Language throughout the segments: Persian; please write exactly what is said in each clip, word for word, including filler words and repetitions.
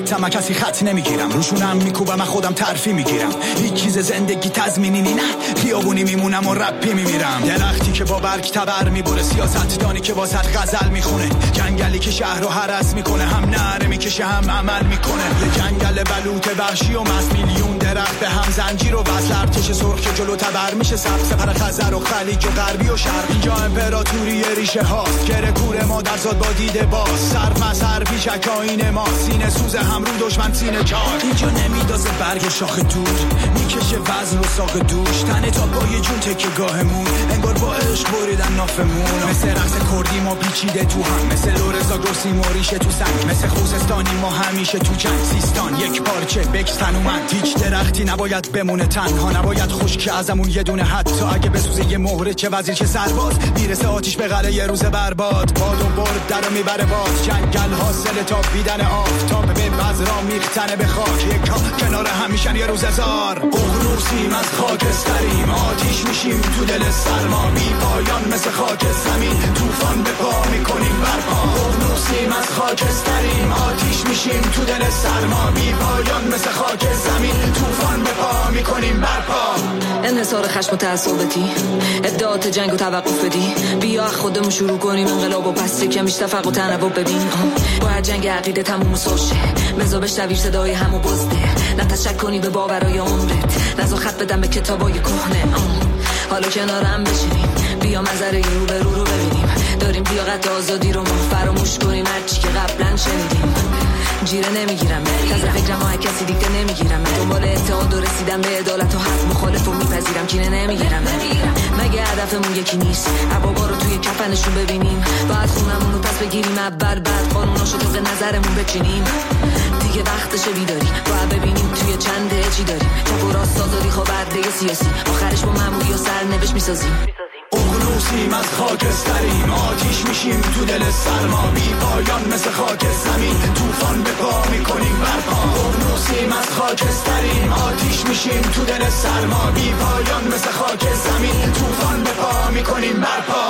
خطم کسی خط نمیگیرم، روشونم میکوبم خودم ترفی میگیرم. هیچ چیز زندگی تضمینی نه، خیابونی میمونم و رپی میمیرم. درختی که با برگ تبر میبره، سیاستدانی که واسط غزل میخونه، جنگلی که شهر رو هرس میکنه، هم نره میکشه هم عمل میکنه. یه جنگل بلوط وحشی و مس، میلیون درخت به هم زنجیر و وصل، ارتش سرخ که جلو تبر میشه سبز، سپر خزر و خلیج و غربی و شرق. اینجا امپراتوری ریشه هاست، گره کور مادر زاد با دیده باز، سر مسر پیشک آینه ما، سینه سوز هم رو دشمن سینه چار. اینجا نمیدازه برگ شاخ دور، میکشه وزن و ساق دوش، تنه تا پای جون تکه گاهمون، انگار با عشق بریدن نافمون. مثل رقص کردی ما پیچیده تو هم، مثل لورزا گرسی موریشه تو سنگ، مثل خوزستانی ما همیشه تو جنگ. سیستان یک پارچه بکس تنومند، هیچ درختی نباید بمونه تنها، نباید خشک ازمون یه دونه حتی اگه بسوزه یه مهره، چه وزیر چه سرباز، میرسه آتیش به قلعه یه روز برباد. باد و برد درو میبره باز، جنگل حاصل تا بیدن آفتاب به بذرا میختنه به خاک، یک کنار همیشن یه روز هزار. اغروسیم از خاکستریم، آتیش میشیم تو دل سرما، بی پایان مثل خاک زمین، طوفان به پا میکنیم برپا. اغروسیم از خاکستریم، آتیش میشیم تو دل سرما، بی پایان مثل خاک زمین، طوفان به پا میکنیم برپا. انحصار خشم و تعصبتی، ادعات جنگ و توقف بدی، بیا خودمون شروع کنیم انقلاب و پس کمیش تفرق و تنوع ببین. با هر جنگ عقیده تموم سوشه، بزا بشنوی صدای همو بزده، نتشک کنی به باورای عمرت، نزا خط بدم به کتابای کهنه. حالا کنارم بشینیم، بیا منظره رو به رو رو ببینیم، داریم لیاقت آزادی رو ما فراموش کنیم، هرچی که قبلا شنیدیم. جیره نمیگیرم تازه فکرم ها کسی دیگه نمیگیرم، دنبال اتحاد و رسیدم به عدالت و حق مخالف و میپذیرم، کینه نمیگیرم. مگه هدفمون یکی نیست عبابا رو توی کفنشون ببینیم، بعد خونمون رو پس بگیریم اول، بعد قانوناشو طبق نظرمون بچینیم. دیگه وقتشه بیداری باید ببینیم توی چنده چی داریم، چپ و راست آزادی خواه برده سیاسی، آخرش با معمولی و سرنوشت میسازیم. اغروسیم از خاکستریم، آتیش میشیم تو دل سرما، بی پایان مثل خاک زمین، طوفان به پا میکنیم برپا. اغروسیم از خاکستریم، آتیش میشیم تو دل سرما، بی پایان مثل خاک زمین، طوفان به پا میکنیم برپا.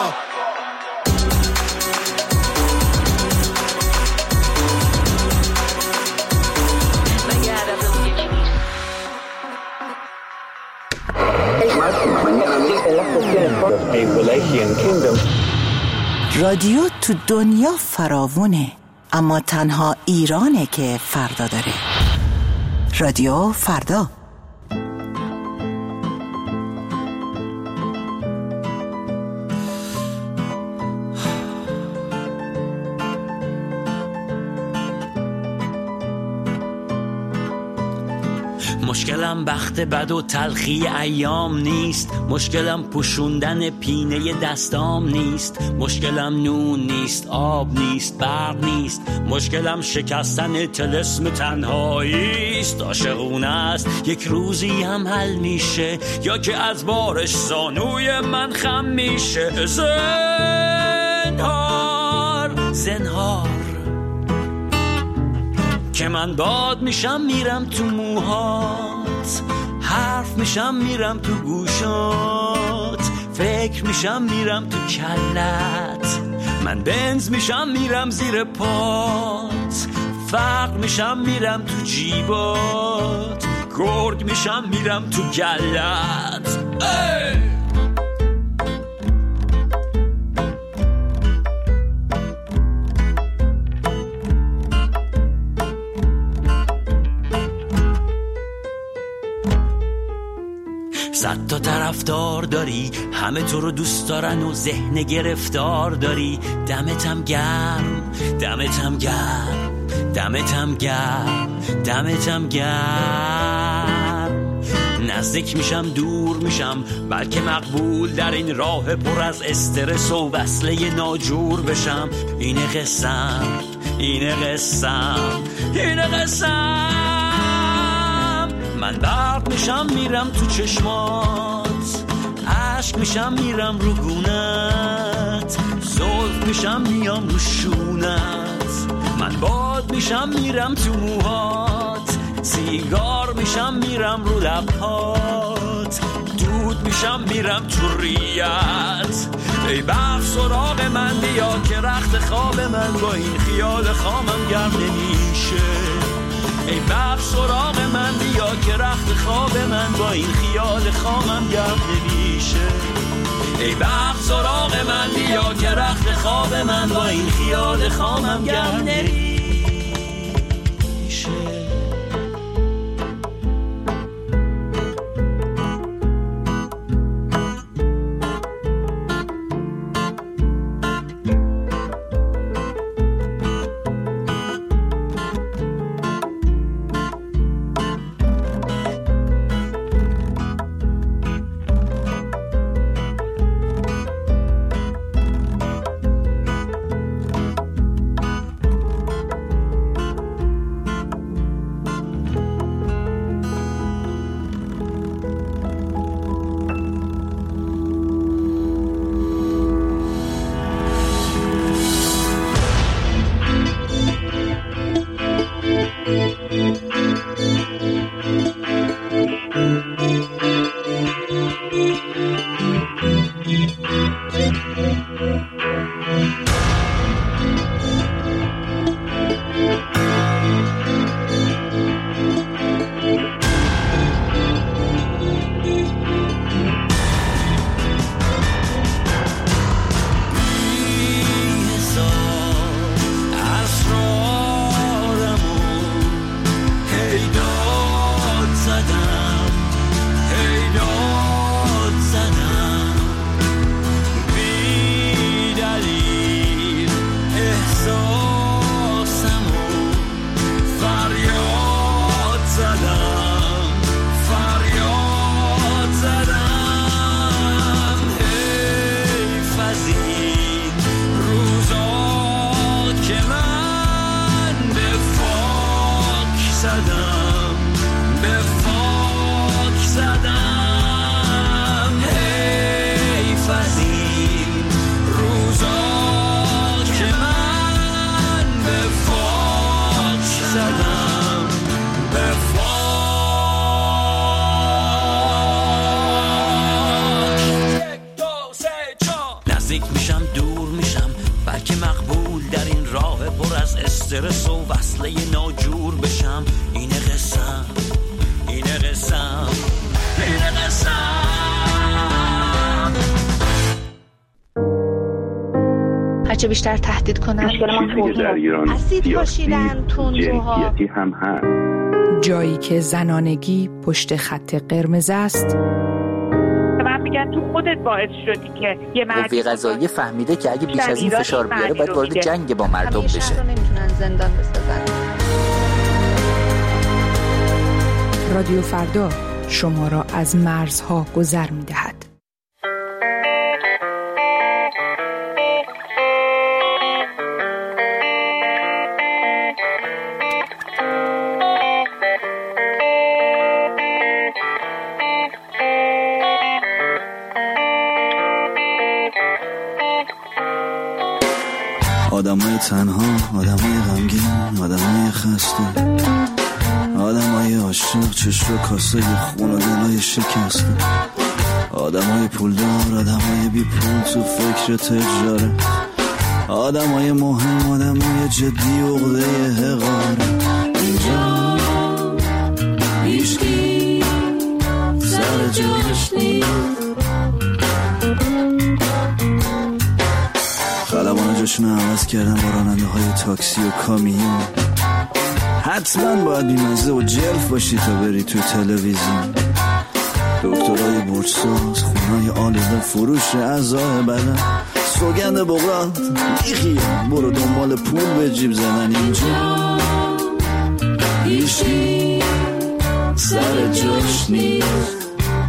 رادیو تو دنیا فراوونه، اما تنها ایرانه که فردا داره. رادیو فردا. مشکلم بخت بد و تلخی ایام نیست، مشکلم پوشوندن پینه دستام نیست، مشکلم نون نیست، آب نیست، برق نیست، مشکلم شکستن طلسم تنهاییست. عاشقونه است یک روزی هم حل میشه، یا که از بارش زانوی من خم میشه. زنهار زنهار که من باد میشم میرم تو موهات، حرف میشم میرم تو گوشات، فکر میشم میرم تو کلت، من بنز میشم میرم زیر پات، فقر میشم میرم تو جیبات، گرگ میشم میرم تو گلت. ای! صد تا طرفدار داری، همه تو رو دوست دارن و ذهن گرفتار داری. دمتم گرم، دمتم گرم، دمتم گرم، دمتم گرم. نزدیک میشم دور میشم، بلکه مقبول در این راه پر از استرس و وصله ناجور بشم. اینه قسم، اینه قسم، اینه قسم. من برق میشم میرم تو چشمات، عشق میشم میرم رو گونت، زلف میشم میام رو شونت، من باد میشم میرم تو موهات، سیگار میشم میرم رو لبهات، دود میشم میرم تو ریت. ای برق سراغ من بیا که رخت خواب من با این خیال خامم گرم نمیشه. بخش سراغ من بیا که رخت خواب من با این خیال خامم گرم نمیشه. ای بخت سراغ من بیا که رخت خواب من با این خیال خامم گرم نمیشه. استرس و وصله ناجور بشم. اینه قسم اینه قسم اینه قسم. هرچه بیشتر تهدید کنن چیزی در ایران اسید پاشیدن تندروها هم هست. جایی که زنانگی پشت خط قرمز است. من میگن تو خودت باعث شدی که یه مردی قوه قضاییه فهمیده که اگه بیش از این فشار بیاره باید وارد جنگ با مردم بشه. همیشه رو نمیتونن زندان بسازن. رادیو فردا شما را از مرزها گذر میدهد. آدمای تنها، آدمای غمگین، آدمای خسته، آدمای عاشق، چشم و کاسه خون و دلای شکسته، آدمای پولدار، آدمای بی پول تو فکر تجارت، آدمای مهم، آدمای جدی و عقده حقارت. اینجا هیچکی سر جاش نیست. خلبان جاشون عوض کردن با راننده های تاکسی و کامیون. حتما باید بیمزه و جلف باشی تا بری توی تلویزیون. دکترای برساز، خونای آلوده، فروش اعضای بدن، سوگند بغرات میخیام برو دنبال پول به جیب زدن. اینجا هیچی سر جاش نیست.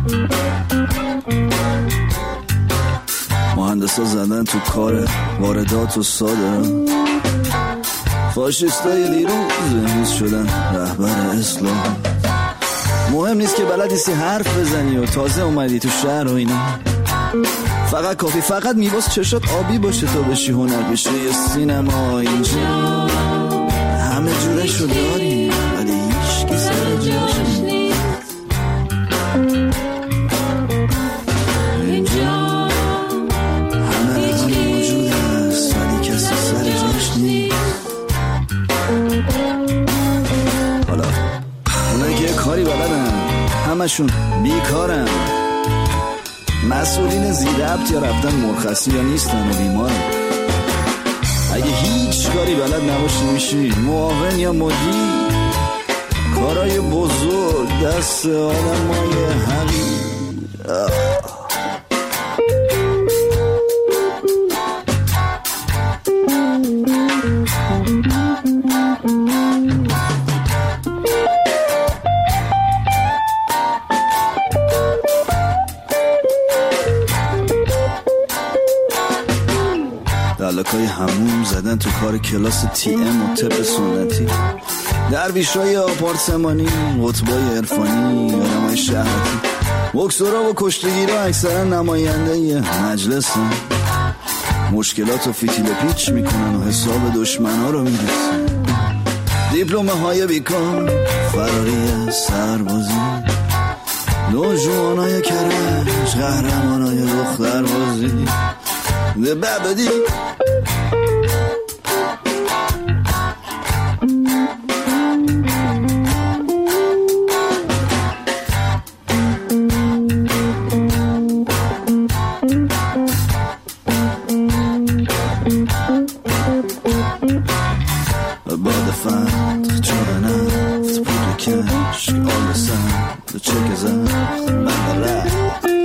مهندسا زدن تو کار واردات و صادرات، فاشیستای دیروز امروز شدن رهبر اسلام. مهم نیست که بلد نیستی حرف بزنی و تازه اومدی تو شهر و اینا. فقط کافی فقط میباس چشات آبی باشه تا بشی هنرپیشه یه سینما. اینجا همه جورشو داری ولی هیچکی سر جاش نیست. حالا بلدن، همشون بیکارن. مسئولین زیربط یا رفتن مرخصی یا نیستن و بیمارن. اگه هیچ کاری بلد نباشی میشی معاون یا مدیر. کارای بزرگ دست آدمای حقیر. دلکای هموم زدن تو کار کلاس تی ام و طب سنتی. درویشای آپارتمانی، قطبای عرفانی، آدمای شهرتی. بکسورا و کشتگیرا اکثرا نماینده یه مجلسن. مشکلات و فتیل پیچ میکنن و حساب دشمنا رو میرسن. دیپلومه های بیکار، فراری سربازی. نوجوانای کرج، قهرمانای دختر بازی. ده ببدی باد فتح چون نفت پود کشک آل سند چک زخم من رفت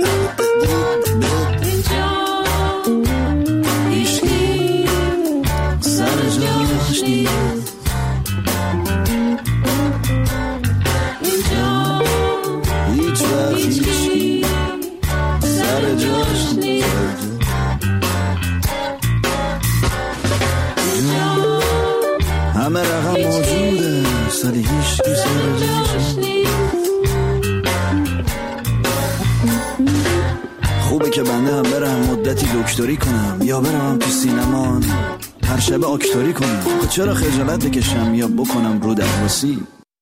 همه رقم موجوده سالی هیچ کی سر خوبه که بنده هم برم مدتی دکتری کنم یا برم تو سینمان هر شب آکتوری کنم. چرا خجالت بکشم یا بکنم رو درواسی؟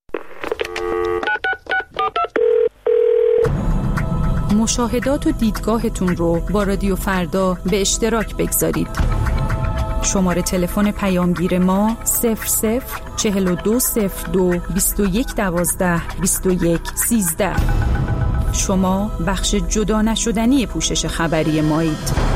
مشاهدات و دیدگاهتون رو با رادیو فردا به اشتراک بگذارید. شماره تلفن پیامگیر ما صفر صفر چهل و دو صفر دو بیست و یک دوازده بیست و یک سیزده. شما بخش جدا نشدنی پوشش خبری مایید.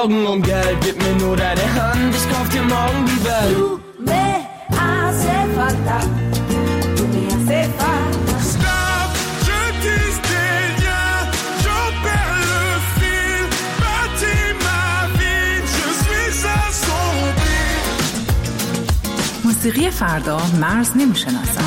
Morgen und Geld, gib mir nur deine Hand, ich kauf dir morgen die Welt. Du me hace falta, tu me hace falta. Stop, je tisse des liens, j'en perds le fil, bâtis ma vie, je suis assombri. موسیقی فردا مرز نمیشناسد.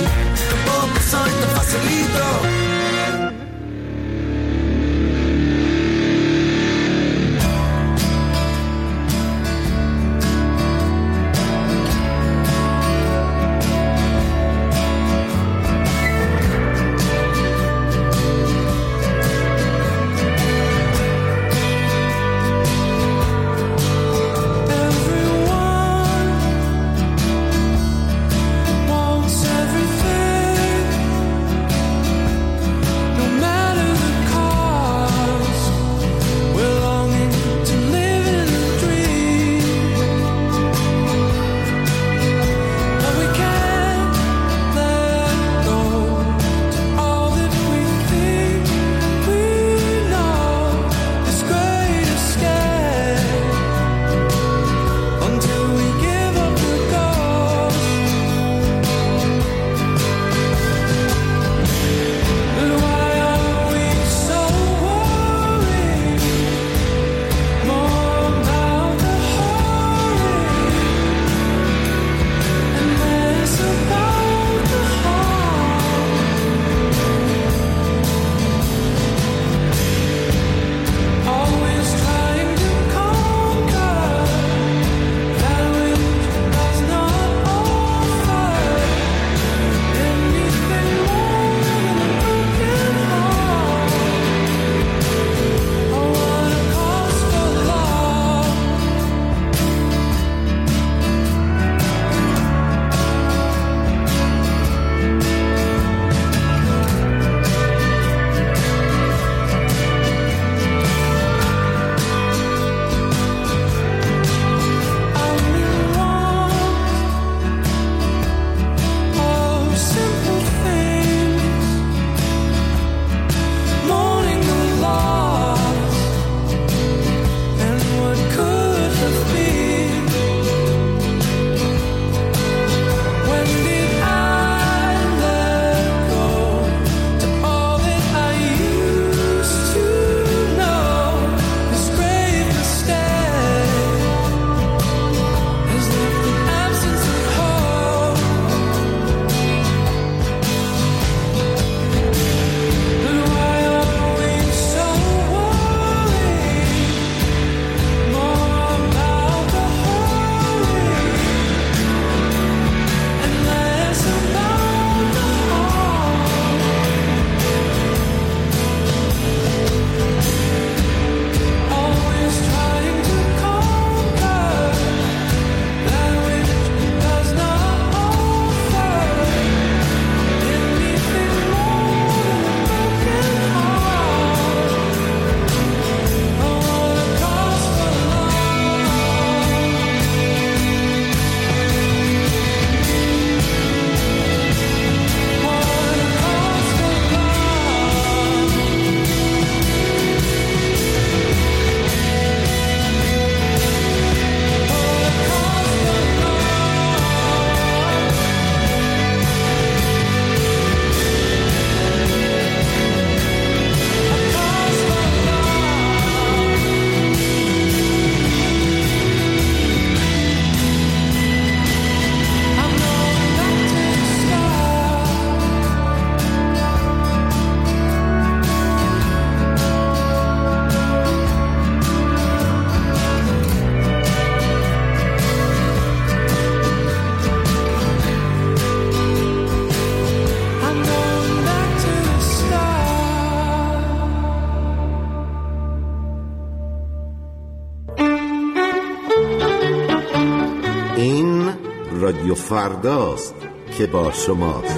رادیو فرداست که با شماست.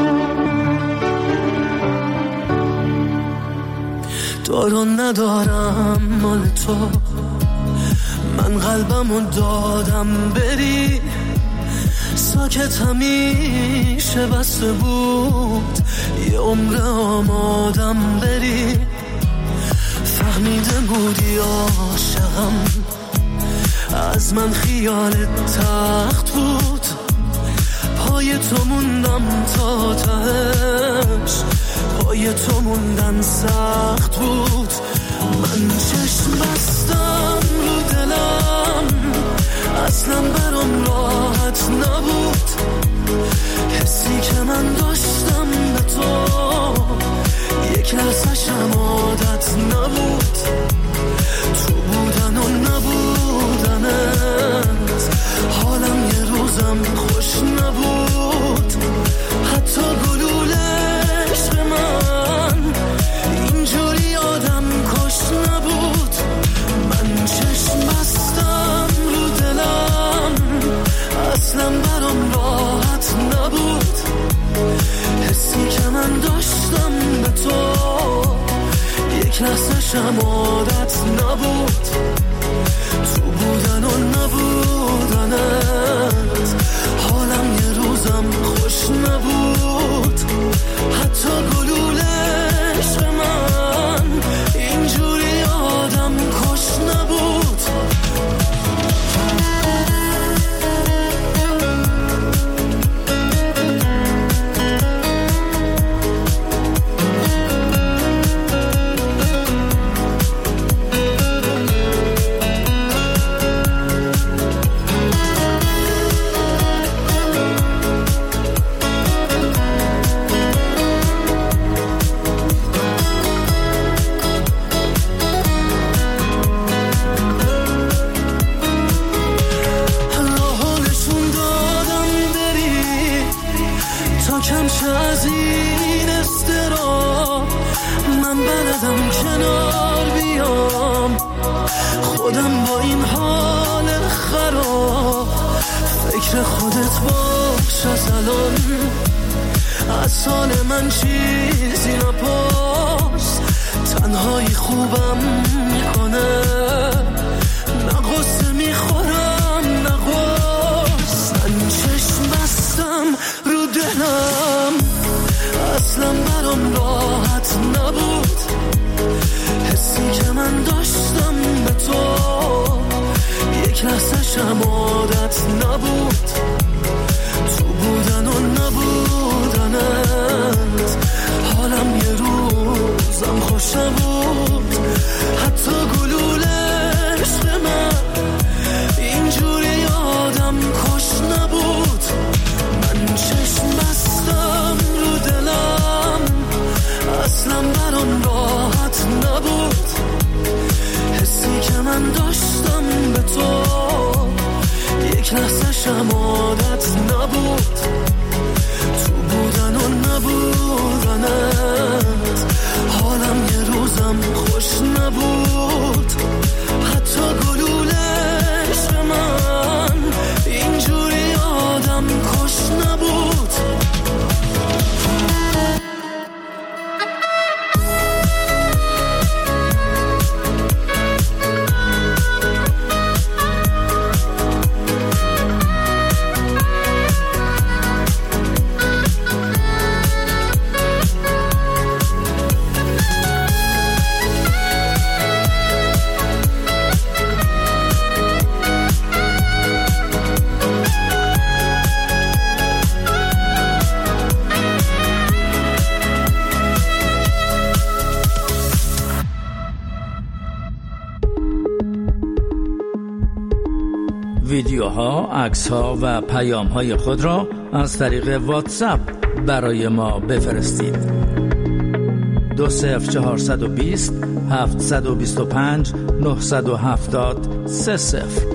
تو رو ندارم مال تو، من قلبمو دادم بری، ساکت همیشه بسته بود، یه عمر آمادم بری، فهمیده بودی عاشقم، از من خیالت تخت بود، پای تو موندم تا تهش، پای تو موندن سخت بود. من چشم بستم رو دلم، اصلا برام راحت نبود، حسی که من داشتم به تو یک لحظه‌شم عادت نبود، تو بودن و نبودنت حالم یه روزم خوش نبود، حتی گلوله عشق من اینجوری آدم کش نبود. من چشم بستم رو دلم، اصلا برام راحت نبود، حسی که من داشتم به تو یک لحظه‌شم عادت نبود، تو بودن و نبودنت حالم یه روزم خوش نبود، حتی گلوله عشق من اینجوری آدم کش نبود. خودم با این حال خراب، فکر خودت باش از الان، از سال من چیزی نپرس، تنهایی خوبم میکنه، نه غصه میخورم نه غصه. من چشم بستم رو دلم، اصلا برام راحت نبود، حسی که من داشتم به تو یک لحظه‌شم عادت نبود، تو بودن و نبودنت حالم یه روزم خوش نبود، حتی گلوله عشق من اینجوری آدم کش نبود. من چشم بستم رو دلم، اصلا برام راحت نبود، حسی که من داشتم به تو یک لحظه‌شم عادت نبود، تو بودن و نبودنت حالم یه روزم خوش نبود، حتی گلوله عشق من اینجوری آدم کش نبود. ویدیوها، عکس‌ها و پیام‌های خود را از طریق واتساپ برای ما بفرستید. دو صفر چهارصد و بیست هفتصد و بیست و پنج نهصد و هفتاد سه صفر.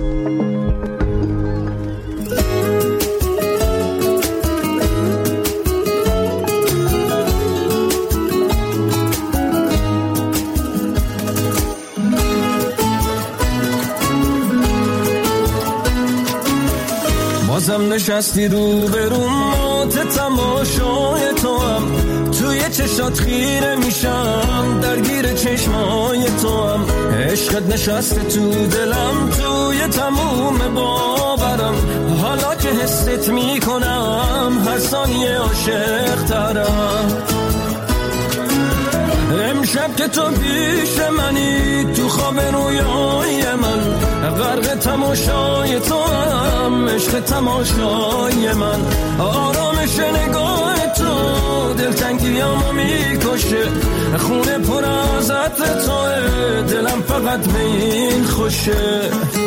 بازم نشستی رو به رو مات تماشای تو هم، توی چشات خیره میشم درگیر چشمای تو هم، عشقت نشسته تو دلم توی تموم باورم، حالا که حست میکنم هر ثانیه عاشق ترم. امشب امشب که تو پیش منی تو خواب رویای من غرق تماشای تو هم عشق تماشای من آرامش نگاه تو دلتنگیامو میکشه خونه پر از عطر توه دلم فقط به این خوشه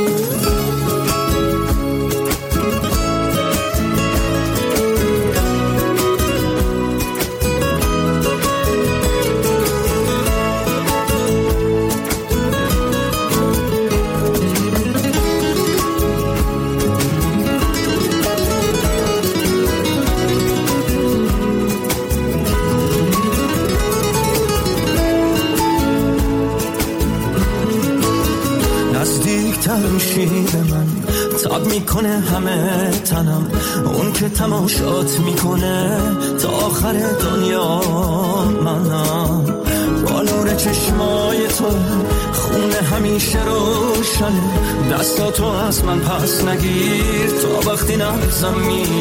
تمشی به من تاب میکنه همه تنم اون که تماشات میکنه تا آخر دنیا منم با نور چشمای تو خونه همیشه روشنه دستاتو از من پس نگیر تا وقتی نبزم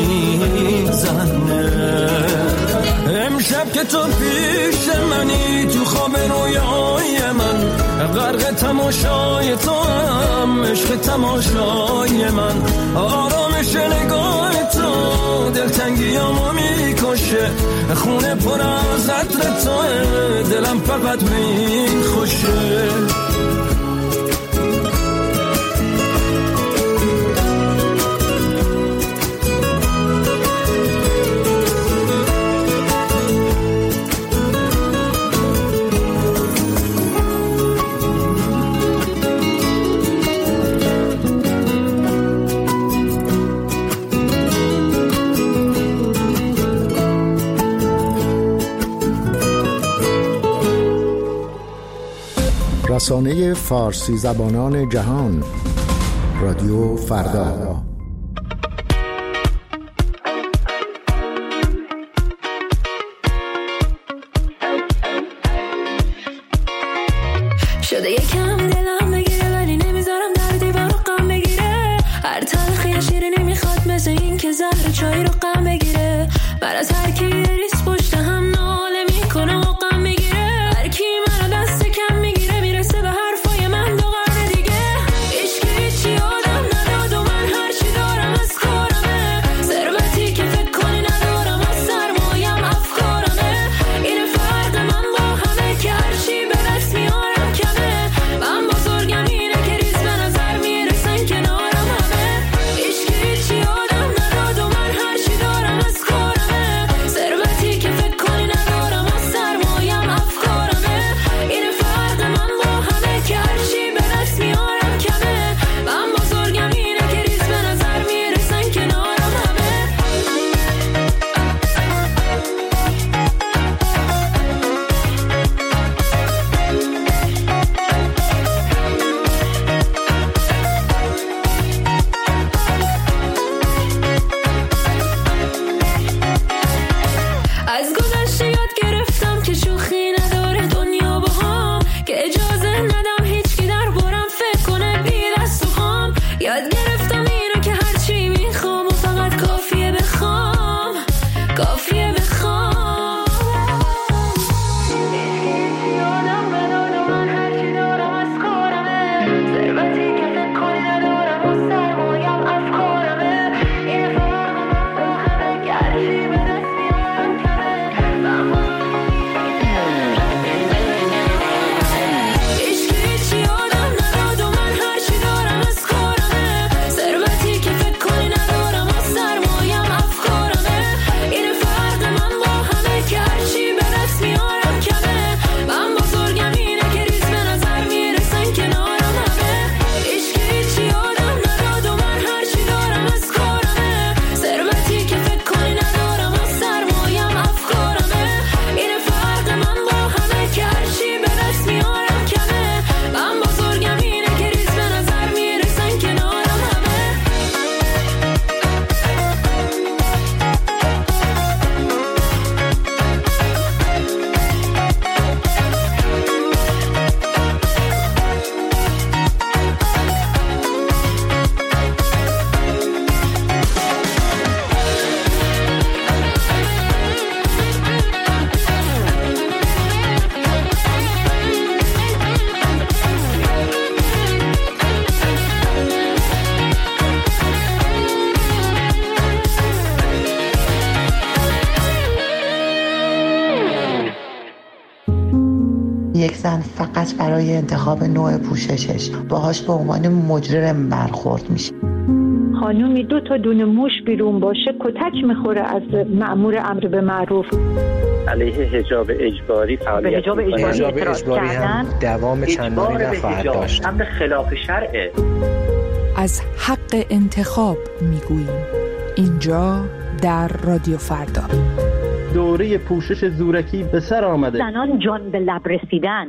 میزنه امشب که تو پیش منی تو خواب رویای من غرق تماشای تو هم عشق تماشای من آرامش نگاه تو دلتنگیامو میکشه خونه پر از عطر توه دلم فقط به این خوشه رسانه فارسی زبانان جهان رادیو فردا شده یکم دلم بگیره ولی نمیذارم در دیوار رو غم بگیره هر تلخی شیرینی میخواد مثل این که زهر چای رو غم بگیره بر از هر کی ریس پشت هم ناله میکنه و غم میگیره هر کی منو دست کم میگیره میرسه به حرفای من دو قرن دیگه هیچکی چی آدم نداد و من هر چی دارم از کارمه ثروتی که فکر کنی ندارم از سرمایم افکارمه این فرق من با همه که هر چی به دست میارم کمه من بزرگم اینه که ریز به نظر میرسن کنارم همه هیچکی چی آدم نداد و من هر چی دارم از کارمه ثروتی یک زن فقط برای انتخاب نوع پوششش باهاش به عنوان مجرم برخورد میشه. خانومی دو تا دونه موش بیرون باشه کتک میخوره از مأمور امر به معروف. علیه حجاب اجباری فعالیت حجاب اجباری, حجاب اجباری هم دوام چندانی نخواهد داشت. امر خلاف شرعه. از حق انتخاب میگوییم اینجا در رادیو فردا. دوره پوشش زورکی به سر آمده. زنان جان به لب رسیدن.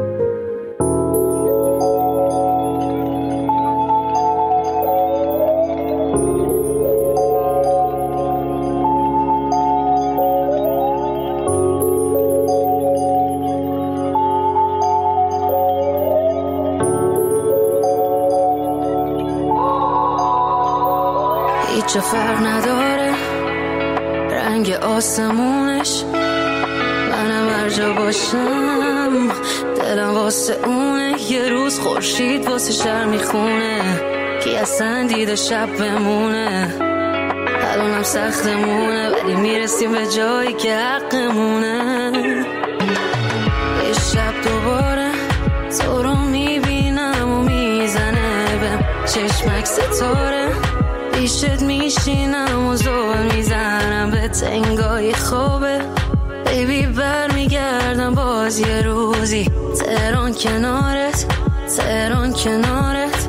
هیچ فرق نداره رنگ آسمونش، منم هر جا باشم دلم واسه اونه. یه روز خورشید واسه شهر میخونه، کی اصلا دیده شب بمونه. الانم سختمونه ولی میرسیم به جایی که حقمونه. یه شب دوباره تو رو میبینم و میزنه بهم چشمک ستاره. پیشت میشینم و زور میزنم به تنگای خوابه. بیبی بر میگردم باز یه روزی تهران کنارت، تهران کنارت.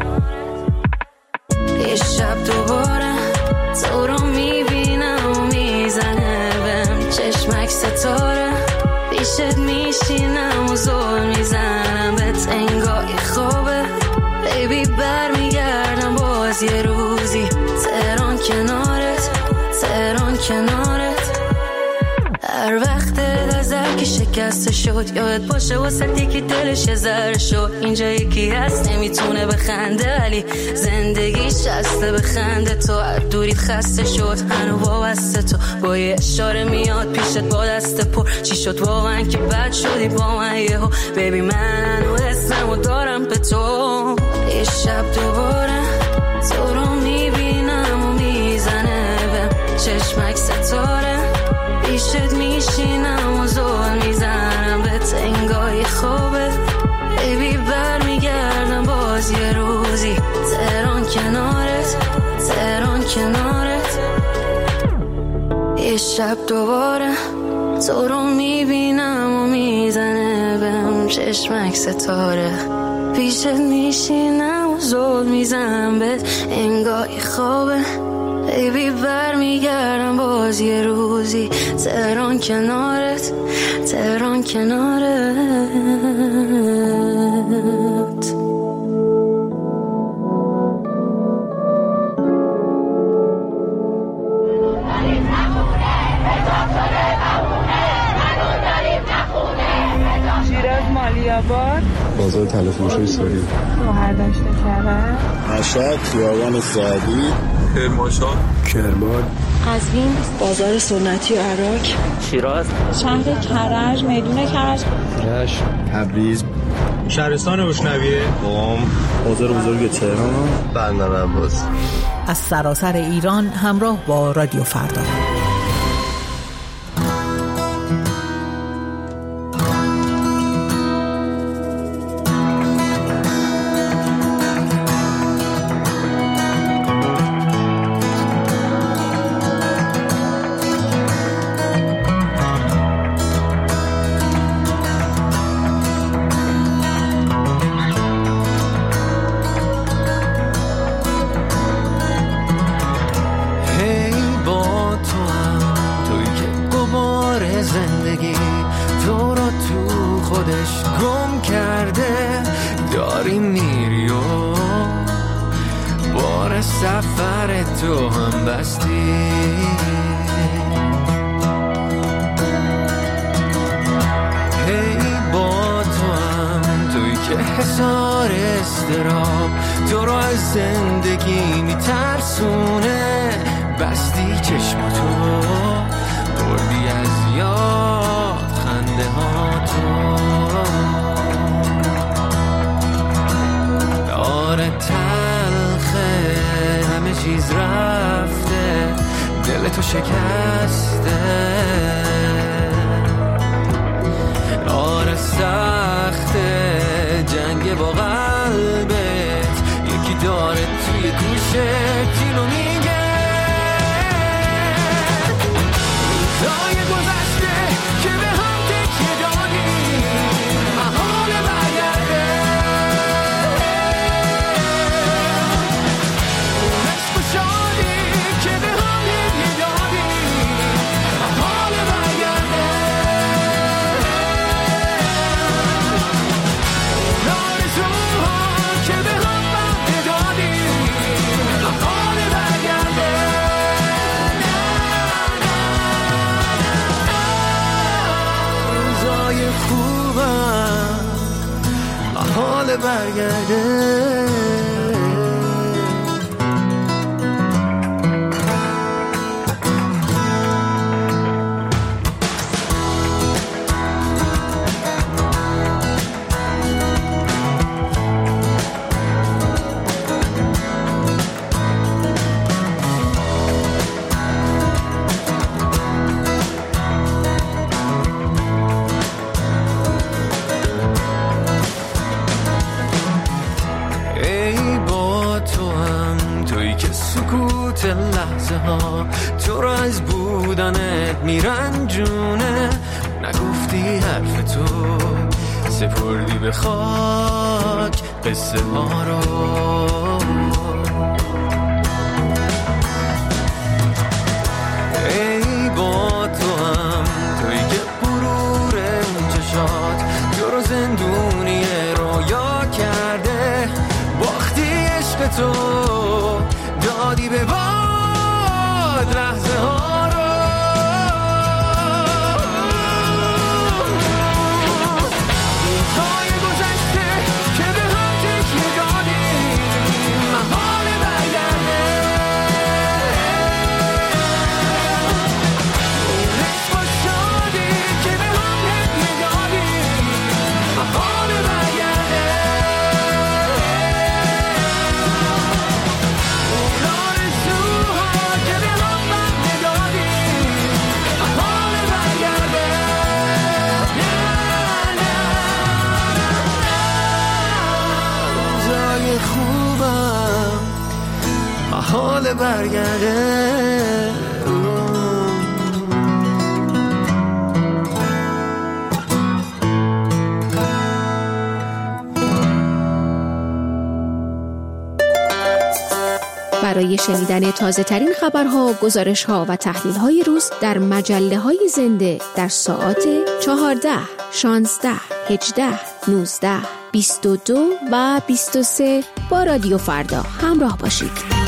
یه شب دوباره تو رو میبینم و میزنه بهم چشمک ستاره. پیشت میشینم و زور میزنم به تنگای خوابه. بیبی بر میگردم باز یه روزی تهران کنارت، تهران کنارت. هر وقت از هر کی شکسته شد یاد باشه واسه یکی دلش ذره شد. اینجا یکی هست نمیتونه بخنده ولی زندگی شسته بخنده. تو هر دوریت خسته شد هنو وابسته تو با یه اشاره میاد پیشت با دست پر. چی شد واقعا که بد شدی با من یهو؟ بیبی من و اسممو دارم به تو. یه شب دوباره تو رو میبینم و میزنه بهم چشمک ستاره. پیشت میشینم و زور میزنم به تنگای خوابه. بیبی بر میگردم باز یه روزی تهران کنارت، تهران کنارت. یه شب دوباره تو رو میبینم و میزنه بهم چشمک ستاره. پیشت میشینم و زور میزنم به انگای خوابه. بیبی بر میگردم باز یه روزی تهران کنارت، تهران کنارت. شیراز مالیاباد، بازار تلفروشی سوری، شهرداشت کرد، مشهد، خیابان سعدی، کرمانشاه، کرمان، قزوین، بازار سنتی و عراق، شیراز، شهر کرج، میدون کرج، رشت، تبریز، شهرستان بوشنویه، قم، بازار بزرگ تهران، بندر عباس. از سراسر ایران همراه با رادیو فردا. حصار استراب تو رو از زندگی میترسونه. بستی چشماتو بردی از یاد خنده ها تو. آره تلخه همه چیز رفته، دل تو شکسته. آره سخت با قلبت، یکی داره توی گوشت اینو میگه. روزای گذشته که به هم تکیه دادیم محاله برگرده، اون عشق و شادی که به هم هدیه دادیم محاله برگرده، اون آرزوها که به هم وعده دادیم محاله برگرده. روزای خوبم محاله برگرده. لحظه ها تو رو از بودنت میرنجونه، نگفتی حرف تو سپردی به خاک قصه ها رو. ای با تو هم توی که غرور اون چشات تو رو زندونی رویا کرده، باختی عشق تو دادی به باد لحظه ها رو. روزهای گذشته که به هم تکیه دادیم محاله برگرده، اون عشق و شادی که به هم هدیه دادیم محاله برگرده، حال برگرده. برای شنیدن تازه ترین خبرها، گزارش‌ها و تحلیل‌های روز در مجله‌های زنده در ساعات چهارده، شانزده، هجده، نوزده، بیست و دو و بیست و سه با رادیو فردا همراه باشید.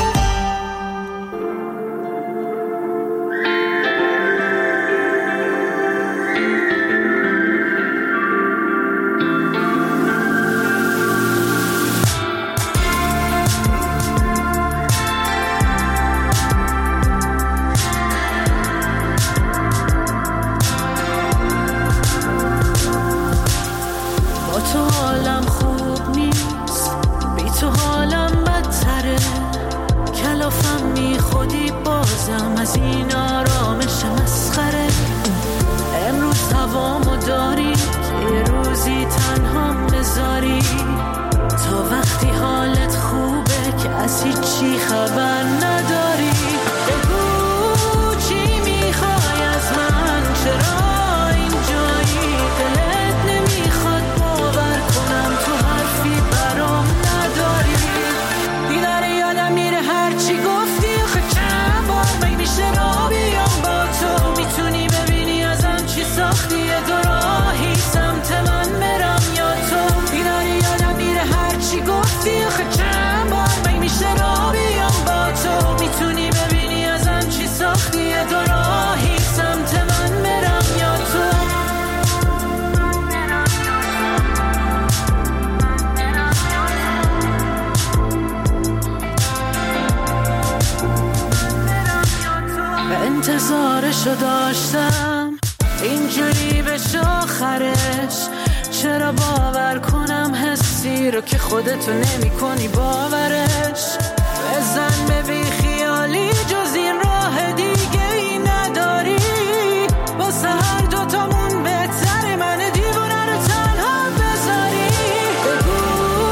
انتظارشو داشتم اینجوری بشه آخرش، چرا باور کنم حسی رو که خودتو نمی کنی باورش. بزن به بی خیالی جز این راه دیگه ای نداری، واسه هر دوتامون بهتره من دیوونه رو تنها بذاری. بگو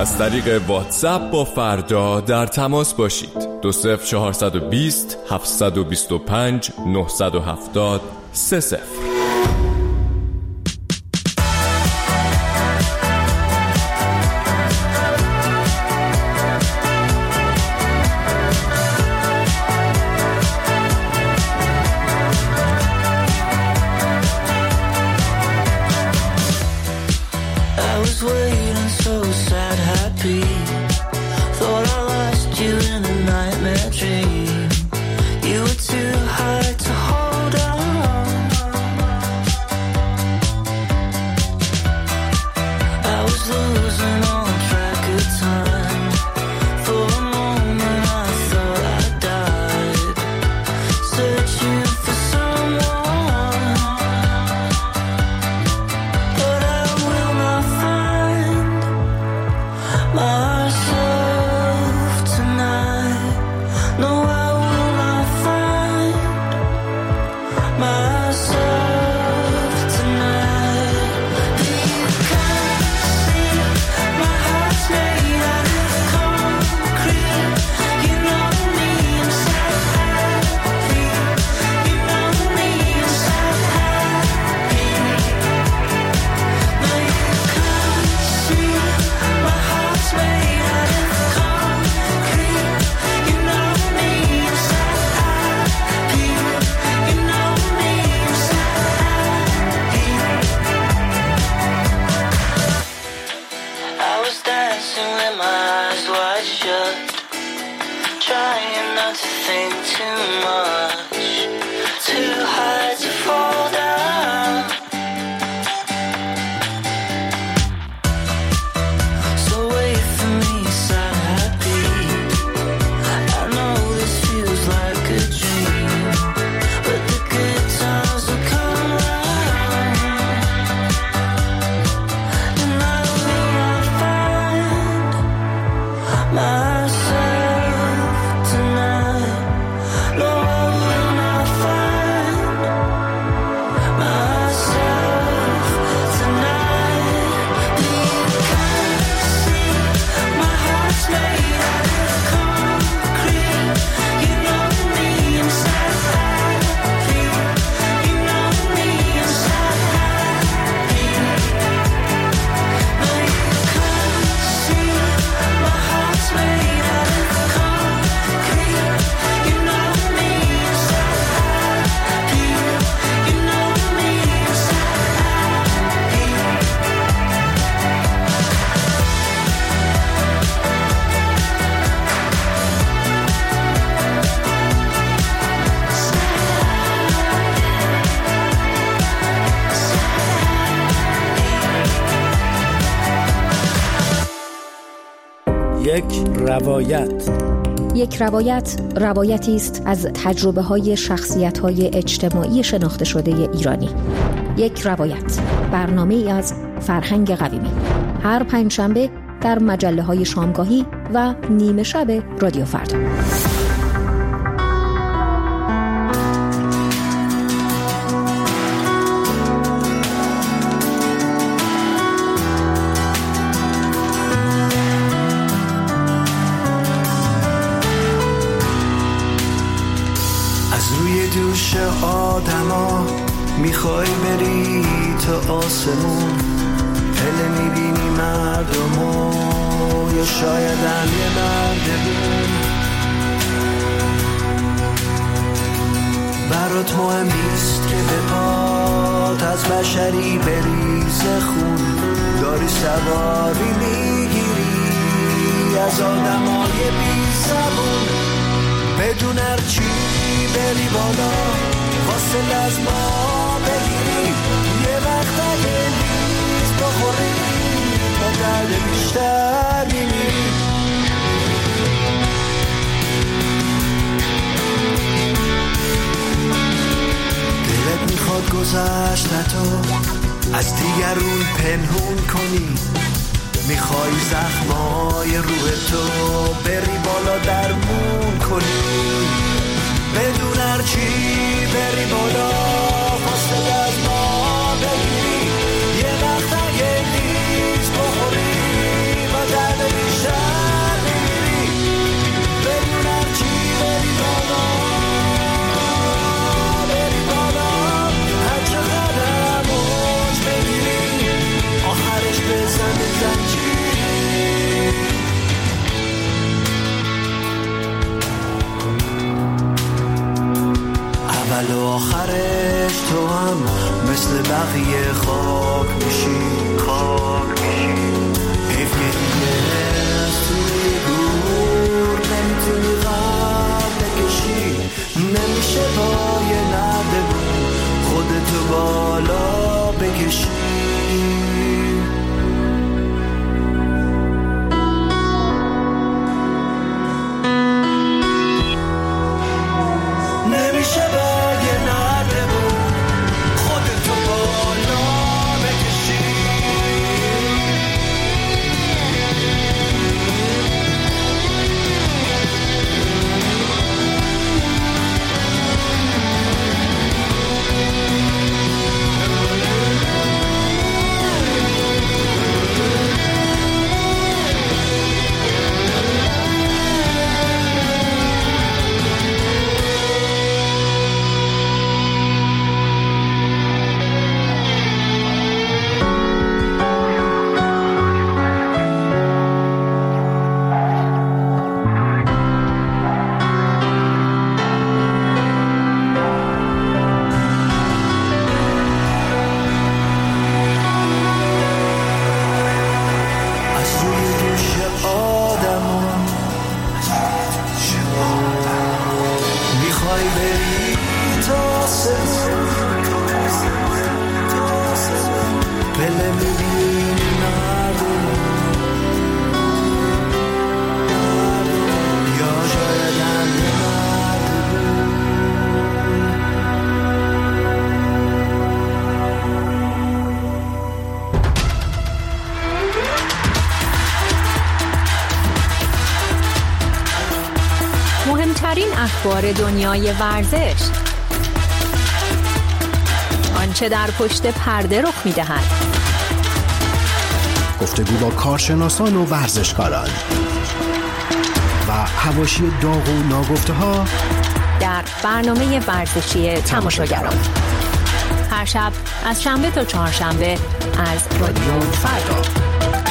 از طریق واتساپ با فردا در تماس باشید. دو صفر چهارصد و بیست هفتصد و بیست و پنج نهصد و هفتاد سه صفر. یک روایت. یک روایت روایتی است از تجربه های شخصیت های اجتماعی شناخته شده ایرانی. یک روایت، برنامه ای از فرهنگ قویمی، هر پنجشنبه در مجله های شامگاهی و نیمه شب رادیو فردا. دوش آدما میخوای بری تا آسمون، هله میبینی مردمو یا شاید هم یه مردمون. برات مهم نیست که به پات از بشری بریزه خون، داری سواری میگیری از آدمای بی زبون. بدون هرچی بری بالا واسه از ما بگیری، یه وقت اگه نیز بخوری با درد بیشتر میمیری. دلت میخواد گذشتتو از دیگرون پنهون کنی، میخوای زخمای روح تو بری بالا درمون کنی. بدون هرچی بری بالا فاصله از ما بگیری، یه وقت اگه نیست بخوری و درد اول و آخرش تو هم مثل بقیه خاک میشی خاک میشی حیف که دیگه توی گور نمیتونی غم بکشی نمیشه با یه نردبون خودتو بالا بکشی مهمترین اخبار دنیای ورزش، آنچه در پشت پرده رخ می‌دهد، گفتگو با کارشناسان و ورزشکاران و حواشی داغ و ناگفته‌ها در برنامه ورزشی تماشاگران هر شب از شنبه تا چهارشنبه از رادیو فردا.